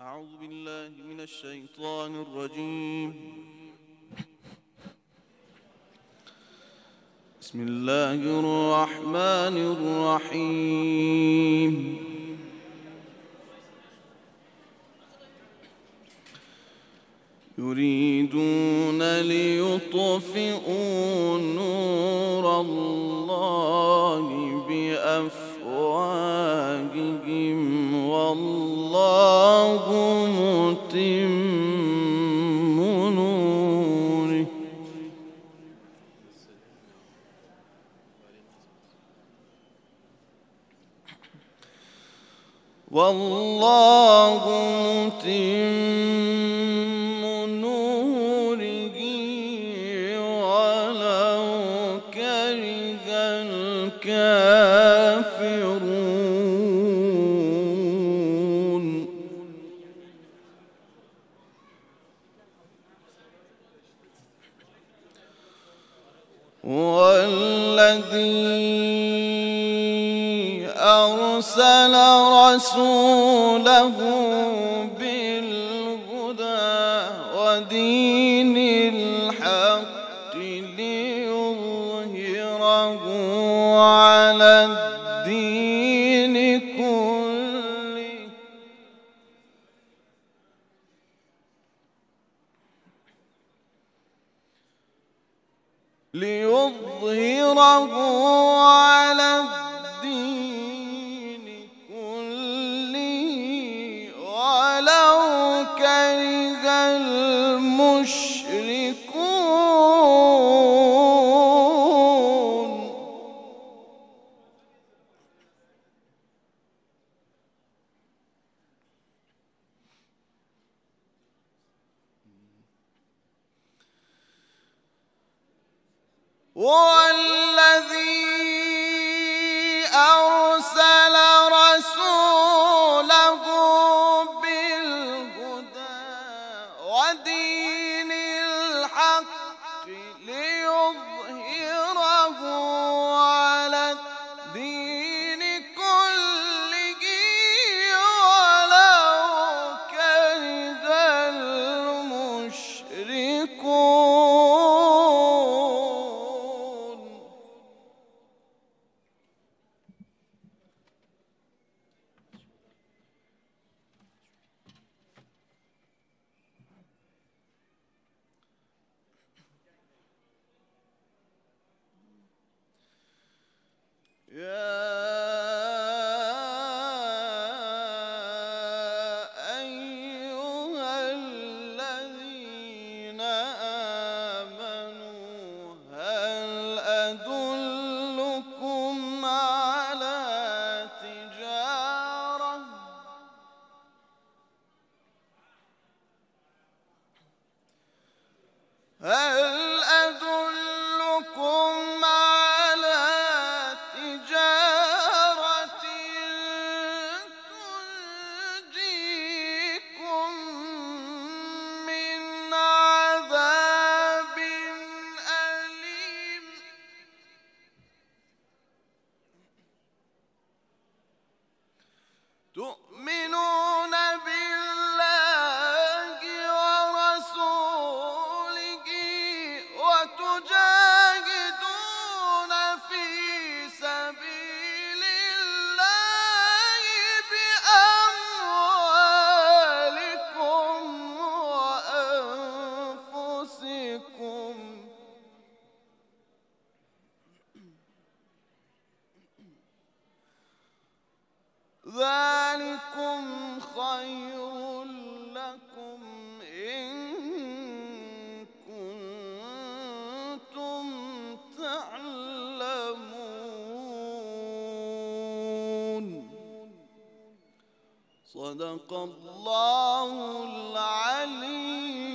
أعوذ بالله من الشيطان الرجيم. بسم الله الرحمن الرحيم. يريدون ليطفئوا نور الله بأفواههم والله متم نوره ولو كره الكافرون. والذي أرسل رسوله بالهدى ودين الحق ليظهره على الدين كله ولو كره المشركون. والذي أرسل رسوله بالهدى ودين الحق ليظهره على الدين كله ولو كره المشركون. يا أيها الذين آمنوا هل أدلكم على تجارة تنجيكم من عذاب أليم تؤمنون بالله ورسوله وتجاهدون في سبيل الله بأموالكم وأنفسكم ذلكم خير لكم إن كنتم تعلمون. صدق الله العلي